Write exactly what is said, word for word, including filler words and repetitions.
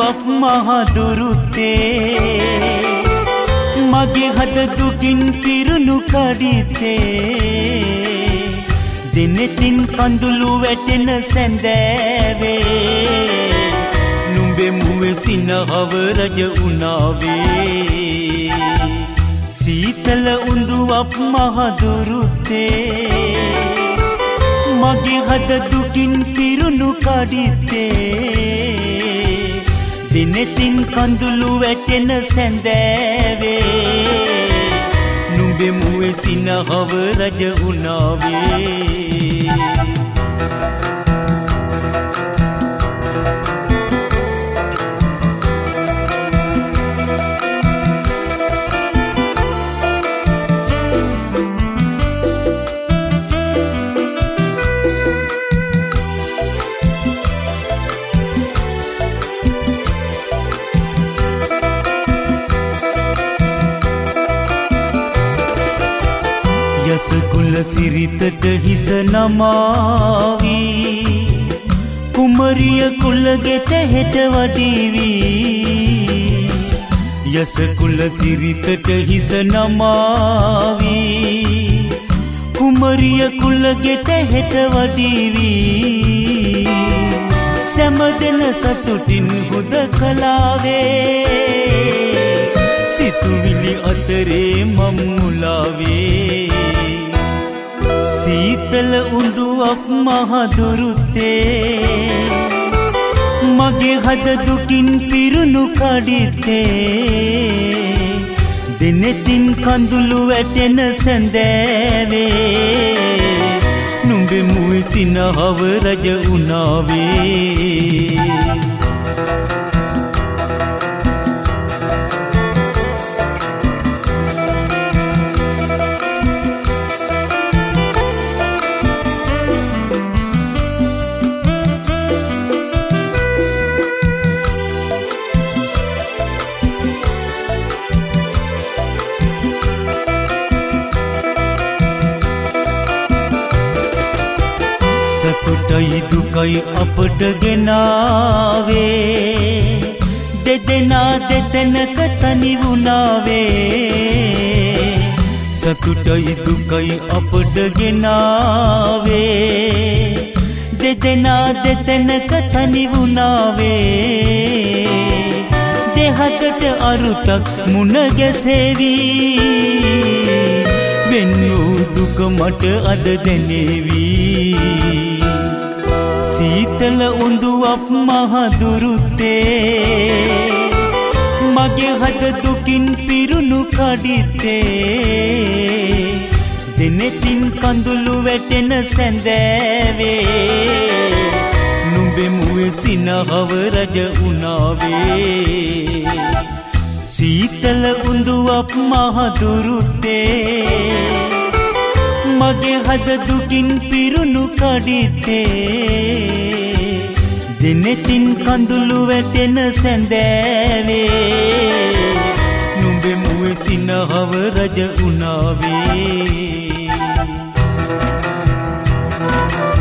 උඳුවක් මහදුරුත්තේ මගේ හද දුකින් පිරුණු කඩිතේ දිනෙතින් කඳුළු වැටෙන සැඳෑවේ නුඹේ මුවේ සිනහව රජ උනාවේ සීතල උඳුවක් මහදුරුත්තේ මගේ හද දුකින් පිරුණු කඩිතේ දිනෙතින් කඳුළු වැටෙන සැඳෑවේ නුඹේ මුවේ සිනහව රජ උනාවේ යස කුල සිරිතට හිස නමාවි කුමරිය කුලගෙට හෙට වඩිවි යස කුල සිරිතට හිස නමාවි කුමරිය කුලගෙට හෙට වඩිවි සැමදෙන සතුටින් හුදකලාවේ සිතුවිලි අතරේ මම් මුලාවේ සීතල උඳුවක් මහදුරුත්තේ මගේ හද දුකින් පිරුණු කඩිතේ දිනෙතින් කඳුළු වැටෙන සැඳෑවේ නුඹේ මුවේ සිනහව රජ උනාවේ සතුටයි දුකයි අපට ගෙනාවේ දෙදෙනා දෙතැනක තනි වුණාවේ සතුටයි දුකයි අපට ගෙනාවේ දෙදෙනා දෙතැනක තනි වුණාවේ දෙහතට අරුතක් මුණ ගැසෙවි වෙන් වූ දුක මට අද දැනෙවි සීතල උඳුවක් මහදුරුත්තේ මගේ හද දුකින් පිරුණු කඩිතේ දිනෙතින් කඳුළු වැටෙන සැඳෑවේ නුඹේ මුවේ සිනහව රජ උනාවේ සීතල උඳුවක් මහදුරුත්තේ මගේ හද දුකින් පිරුණු කඩිතේ දිනෙතින් කඳුළු වැටෙන සැඳෑවේ නුඹේ මුවේ සිනහව රජ උනාවේ